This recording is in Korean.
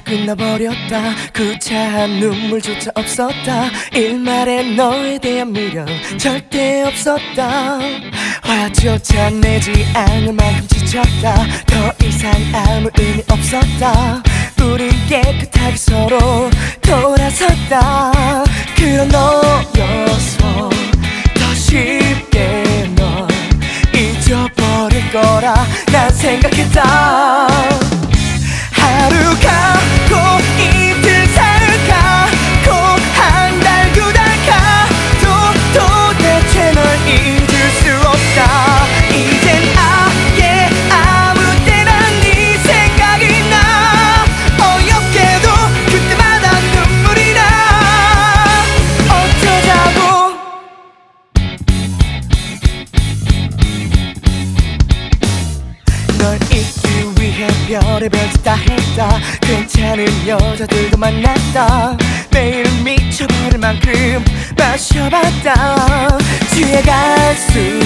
끝나버렸다. 구차한 눈물조차 없었다. 일말에 너에 대한 미련 절대 없었다. 화조차 내지 않을 만큼 지쳤다. 더 이상 아무 의미 없었다. 우린 깨끗하게 서로 돌아섰다. 그런 너여서 더 쉽게 널 잊어버릴 거라 난 생각했다. 하루 가고 이틀 사흘 가고 한 달 두 달 가도 도대체 널 잊을 수 없다. 이젠 아예 아무 때나 네 생각이 나. 어렵게도 그때마다 눈물이 나. 어쩌자고. 널 잊기 위해 별의별 짓 다 했다. 괜찮은 여자들도 만났다. 매일 미쳐버릴 만큼 마셔봤다. 취해갈 수